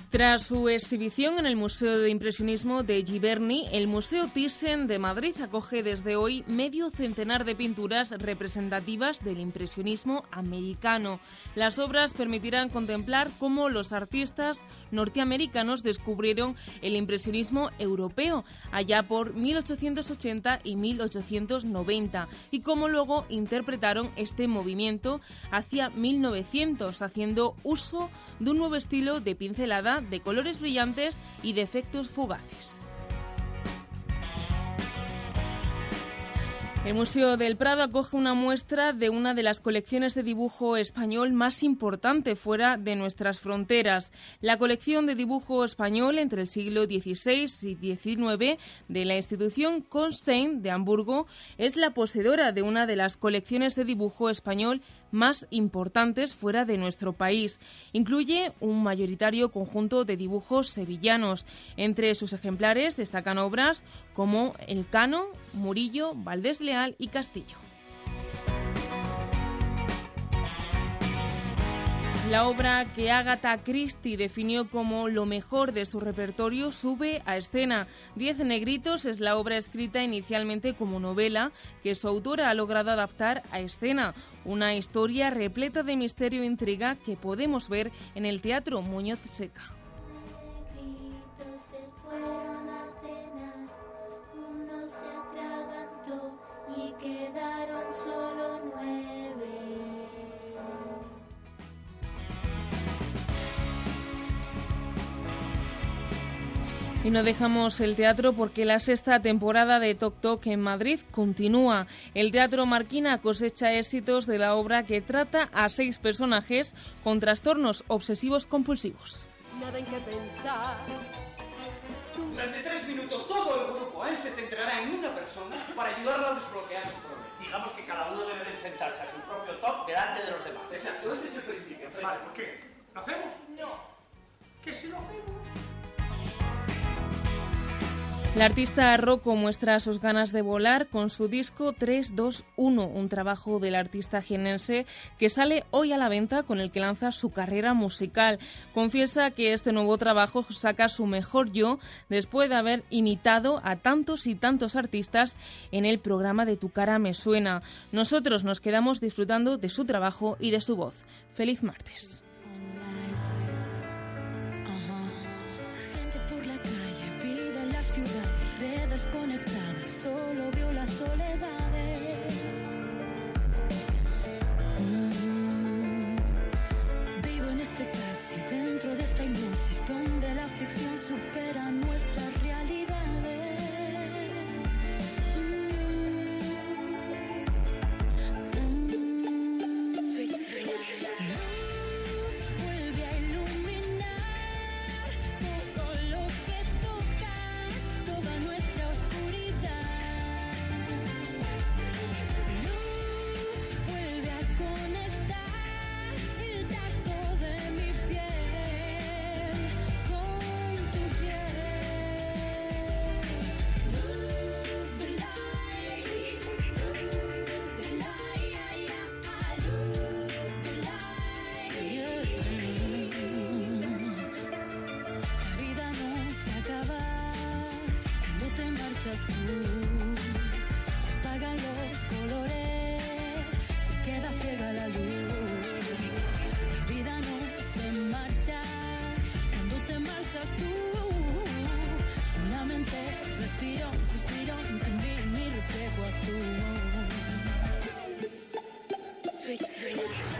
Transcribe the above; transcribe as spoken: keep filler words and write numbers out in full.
Tras su exhibición en el Museo de Impresionismo de Giverny, el Museo Thyssen de Madrid acoge desde hoy medio centenar de pinturas representativas del impresionismo americano. Las obras permitirán contemplar cómo los artistas norteamericanos descubrieron el impresionismo europeo allá por mil ochocientos ochenta y mil ochocientos noventa y cómo luego interpretaron este movimiento hacia mil novecientos, haciendo uso de un nuevo estilo de pincelada, de colores brillantes y de efectos fugaces. El Museo del Prado acoge una muestra de una de las colecciones de dibujo español más importante fuera de nuestras fronteras. La colección de dibujo español entre el siglo dieciséis y diecinueve de la institución Constein de Hamburgo es la poseedora de una de las colecciones de dibujo español más importantes fuera de nuestro país. Incluye un mayoritario conjunto de dibujos sevillanos. Entre sus ejemplares destacan obras como Elcano, Murillo, Valdés Leal y Castillo. La obra que Agatha Christie definió como lo mejor de su repertorio sube a escena. Diez negritos es la obra escrita inicialmente como novela que su autora ha logrado adaptar a escena. Una historia repleta de misterio e intriga que podemos ver en el Teatro Muñoz Seca. Y no dejamos el teatro porque la sexta temporada de Toc Toc en Madrid continúa. El Teatro Marquina cosecha éxitos de la obra que trata a seis personajes con trastornos obsesivos compulsivos. Nada en qué pensar. Durante tres minutos todo el grupo ¿eh? se centrará en una persona para ayudarla a desbloquear su problema. Digamos que cada uno debe de enfrentarse a su propio top delante de los demás. Exacto, ese es el principio. Vale, ¿por qué? ¿Lo hacemos? No. ¿Qué si lo hacemos? La artista Rocco muestra sus ganas de volar con su disco tres dos uno, un trabajo del artista jienense que sale hoy a la venta, con el que lanza su carrera musical. Confiesa que este nuevo trabajo saca su mejor yo después de haber imitado a tantos y tantos artistas en el programa de Tu cara me suena. Nosotros nos quedamos disfrutando de su trabajo y de su voz. ¡Feliz martes! Desconectada, solo veo las soledades. Mm. Vivo en este taxi, dentro de esta hipnosis donde la ficción supera nuestras realidades. Mm. Mm. Luz vuelve a iluminar todo lo que tocas, toda nuestra oscuridad. Luz vuelve a conectar el tacto de mi piel con tu piel. Luz de light, luz de light, luz de light. La vida no se acaba cuando te marchas tú. Se apagan los colores, se queda ciega la luz. La vida no se marcha cuando te marchas tú. Solamente respiro, suspiro, ante mí mi reflejo azul. Switch.